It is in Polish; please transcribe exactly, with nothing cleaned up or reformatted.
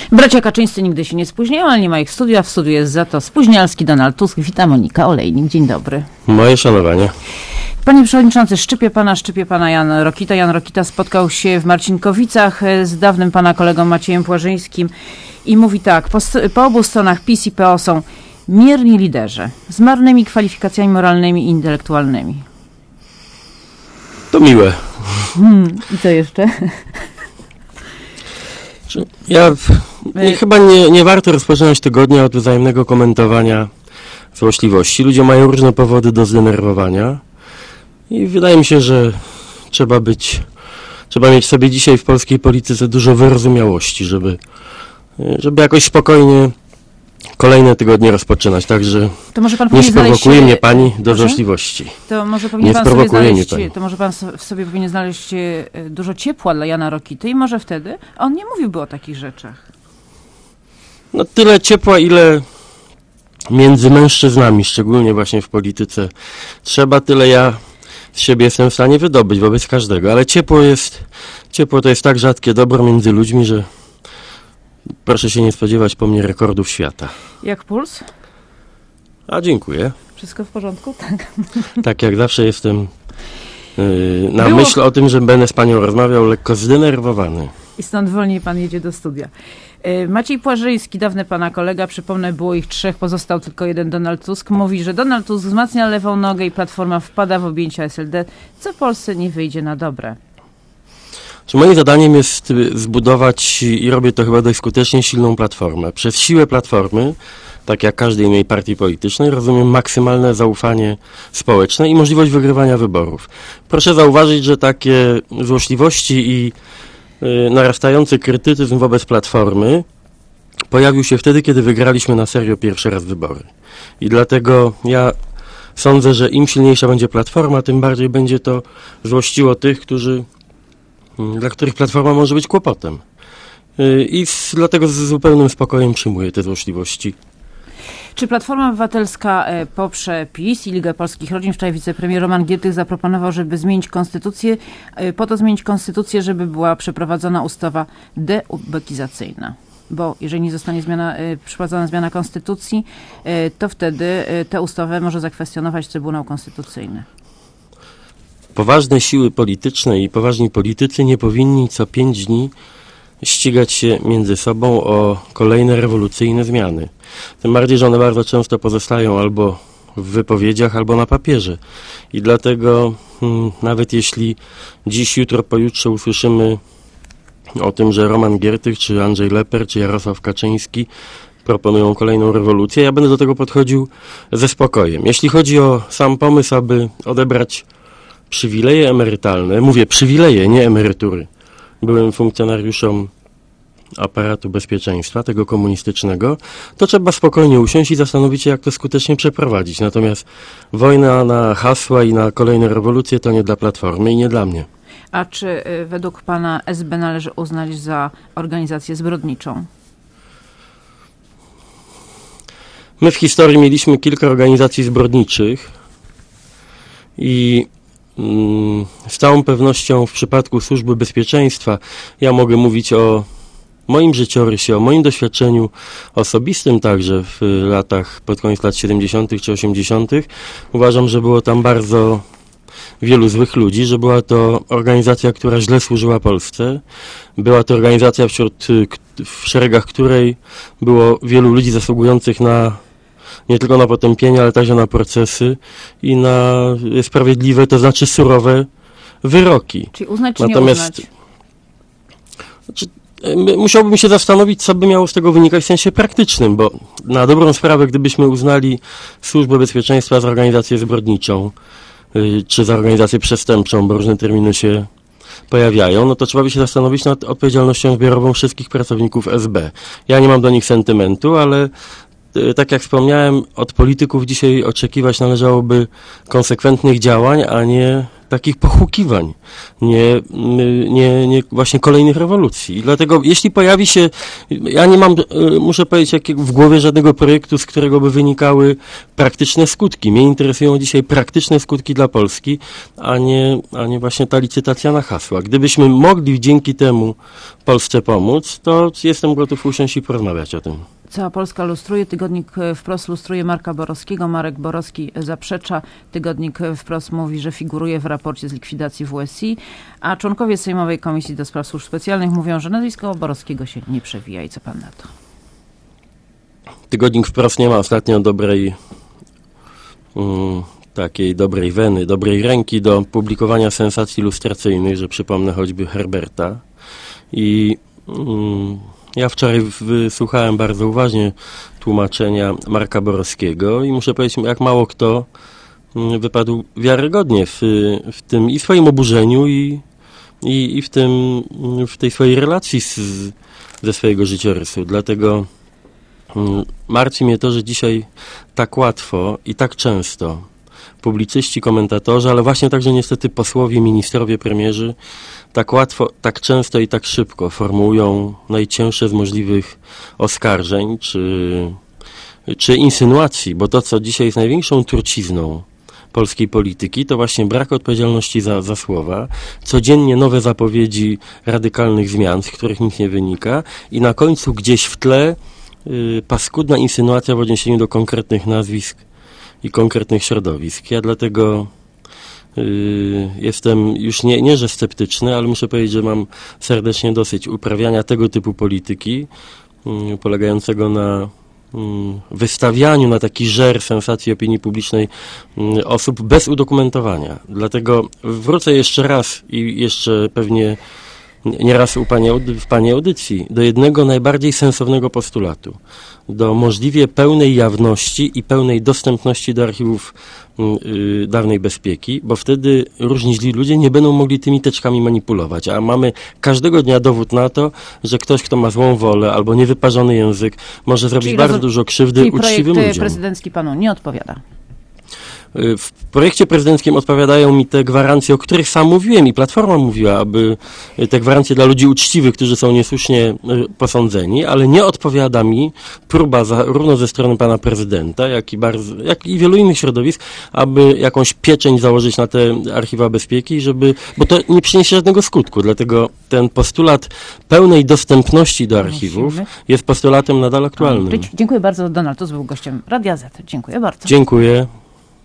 Bracia Kaczyńscy nigdy się nie spóźniają, ale nie ma ich w studiu, a w studiu jest za to spóźnialski Donald Tusk. Witam, Monika Olejnik. Dzień dobry. Moje szanowanie. Panie przewodniczący, szczypie pana, szczypie pana Jan Rokita. Jan Rokita spotkał się w Marcinkowicach z dawnym pana kolegą Maciejem Płażyńskim i mówi tak: po, po obu stronach PiS i P O są mierni liderzy z marnymi kwalifikacjami moralnymi i intelektualnymi. To miłe. Hmm, i co jeszcze? Ja nie, chyba nie, nie warto rozpoczynać tygodnia od wzajemnego komentowania złośliwości. Ludzie mają różne powody do zdenerwowania i wydaje mi się, że trzeba być, trzeba mieć sobie dzisiaj w polskiej polityce dużo wyrozumiałości, żeby, żeby jakoś spokojnie kolejne tygodnie rozpoczynać, także to może pan nie sprowokuje znaleźć... mnie pani do Proszę? złośliwości. To może powinien nie pan sobie znaleźć, pani. to może pan w sobie powinien znaleźć dużo ciepła dla Jana Rokity i może wtedy on nie mówiłby o takich rzeczach. No tyle ciepła, ile między mężczyznami, szczególnie właśnie w polityce trzeba, tyle ja z siebie jestem w stanie wydobyć wobec każdego, ale ciepło jest, ciepło to jest tak rzadkie dobro między ludźmi, że proszę się nie spodziewać po mnie rekordów świata. Jak puls? A dziękuję. Wszystko w porządku? Tak. Tak jak zawsze jestem yy, na Było... myśl o tym, że będę z panią rozmawiał, lekko zdenerwowany. I stąd wolniej pan jedzie do studia. Yy, Maciej Płażyński, dawny pana kolega, przypomnę, było ich trzech, pozostał tylko jeden, Donald Tusk, mówi, że Donald Tusk wzmacnia lewą nogę i Platforma wpada w objęcia S L D, co Polsce nie wyjdzie na dobre. Czy moim zadaniem jest zbudować, i robię to chyba dość skutecznie, silną platformę. Przez siłę platformy, tak jak każdej innej partii politycznej, rozumiem maksymalne zaufanie społeczne i możliwość wygrywania wyborów. Proszę zauważyć, że takie złośliwości i y, narastający krytycyzm wobec platformy pojawił się wtedy, kiedy wygraliśmy na serio pierwszy raz wybory. I dlatego ja sądzę, że im silniejsza będzie platforma, tym bardziej będzie to złościło tych, którzy dla których platforma może być kłopotem. I z, dlatego z zupełnym spokojem przyjmuję te złośliwości. Czy Platforma Obywatelska poprze PiS i Ligę Polskich Rodzin? Wczoraj wicepremier Roman Giertych zaproponował, żeby zmienić konstytucję, po to zmienić konstytucję, żeby była przeprowadzona ustawa deubekizacyjna. Bo jeżeli nie zostanie zmiana, przeprowadzona zmiana konstytucji, to wtedy tę ustawę może zakwestionować Trybunał Konstytucyjny. Poważne siły polityczne i poważni politycy nie powinni co pięć dni ścigać się między sobą o kolejne rewolucyjne zmiany. Tym bardziej, że one bardzo często pozostają albo w wypowiedziach, albo na papierze. I dlatego hmm, nawet jeśli dziś, jutro, pojutrze usłyszymy o tym, że Roman Giertych, czy Andrzej Leper, czy Jarosław Kaczyński proponują kolejną rewolucję, ja będę do tego podchodził ze spokojem. Jeśli chodzi o sam pomysł, aby odebrać przywileje emerytalne, mówię przywileje, nie emerytury, byłem funkcjonariuszem aparatu bezpieczeństwa, tego komunistycznego, to trzeba spokojnie usiąść i zastanowić się, jak to skutecznie przeprowadzić. Natomiast wojna na hasła i na kolejne rewolucje to nie dla Platformy i nie dla mnie. A czy y, według pana S B należy uznać za organizację zbrodniczą? My w historii mieliśmy kilka organizacji zbrodniczych i z całą pewnością w przypadku Służby Bezpieczeństwa ja mogę mówić o moim życiorysie, o moim doświadczeniu osobistym także w latach, pod koniec lat siedemdziesiątych czy osiemdziesiątych. Uważam, że było tam bardzo wielu złych ludzi, że była to organizacja, która źle służyła Polsce. Była to organizacja, wśród, w szeregach której było wielu ludzi zasługujących na nie tylko na potępienie, ale także na procesy i na sprawiedliwe, to znaczy surowe wyroki. Czyli uznać czy Natomiast, nie uznać? Znaczy, musiałbym się zastanowić, co by miało z tego wynikać w sensie praktycznym, bo na dobrą sprawę, gdybyśmy uznali Służbę Bezpieczeństwa za organizację zbrodniczą, yy, czy za organizację przestępczą, bo różne terminy się pojawiają, no to trzeba by się zastanowić nad odpowiedzialnością zbiorową wszystkich pracowników S B. Ja nie mam do nich sentymentu, ale tak jak wspomniałem, od polityków dzisiaj oczekiwać należałoby konsekwentnych działań, a nie takich pochukiwań, nie, nie, nie właśnie kolejnych rewolucji. I dlatego, jeśli pojawi się, ja nie mam, muszę powiedzieć, jak w głowie żadnego projektu, z którego by wynikały praktyczne skutki. Mnie interesują dzisiaj praktyczne skutki dla Polski, a nie, a nie właśnie ta licytacja na hasła. Gdybyśmy mogli dzięki temu Polsce pomóc, to jestem gotów usiąść i porozmawiać o tym. Cała Polska lustruje, tygodnik Wprost lustruje Marka Borowskiego. Marek Borowski zaprzecza. Tygodnik Wprost mówi, że figuruje w raporcie z likwidacji W S I, a członkowie Sejmowej Komisji do Spraw Służb Specjalnych mówią, że nazwisko Borowskiego się nie przewija. I co pan na to? Tygodnik Wprost nie ma ostatnio dobrej um, takiej dobrej weny, dobrej ręki do publikowania sensacji lustracyjnych, że przypomnę choćby Herberta. I um, ja wczoraj wysłuchałem bardzo uważnie tłumaczenia Marka Borowskiego i muszę powiedzieć, jak mało kto wypadł wiarygodnie w, w tym i swoim oburzeniu i, i, i w, tym, w tej swojej relacji z, ze swojego życiorysu. Dlatego martwi mnie to, że dzisiaj tak łatwo i tak często publicyści, komentatorzy, ale właśnie także niestety posłowie, ministrowie, premierzy tak łatwo, tak często i tak szybko formułują najcięższe z możliwych oskarżeń czy, czy insynuacji, bo to, co dzisiaj jest największą trucizną polskiej polityki, to właśnie brak odpowiedzialności za, za słowa, codziennie nowe zapowiedzi radykalnych zmian, z których nic nie wynika i na końcu gdzieś w tle y, paskudna insynuacja w odniesieniu do konkretnych nazwisk i konkretnych środowisk. Ja dlatego y, jestem już nie, nie, że sceptyczny, ale muszę powiedzieć, że mam serdecznie dosyć uprawiania tego typu polityki, y, polegającego na y, wystawianiu na taki żer sensacji opinii publicznej y, osób bez udokumentowania. Dlatego wrócę jeszcze raz i jeszcze pewnie nieraz u pani, w Pani audycji, do jednego najbardziej sensownego postulatu, do możliwie pełnej jawności i pełnej dostępności do archiwów yy, dawnej bezpieki, bo wtedy różni źli ludzie nie będą mogli tymi teczkami manipulować, a mamy każdego dnia dowód na to, że ktoś, kto ma złą wolę albo niewyparzony język, może zrobić czyli bardzo rozum, dużo krzywdy czyli uczciwym projekt ludziom. prezydencki panu nie odpowiada. W projekcie prezydenckim odpowiadają mi te gwarancje, o których sam mówiłem i Platforma mówiła, aby te gwarancje dla ludzi uczciwych, którzy są niesłusznie posądzeni, ale nie odpowiada mi próba zarówno ze strony pana prezydenta, jak i, bardzo, jak i wielu innych środowisk, aby jakąś pieczęć założyć na te archiwa bezpieki, żeby, bo to nie przyniesie żadnego skutku, dlatego ten postulat pełnej dostępności do archiwów Musimy. jest postulatem nadal aktualnym. Dziękuję bardzo. Donald Tusk był gościem Radia Z. Dziękuję bardzo. Dziękuję.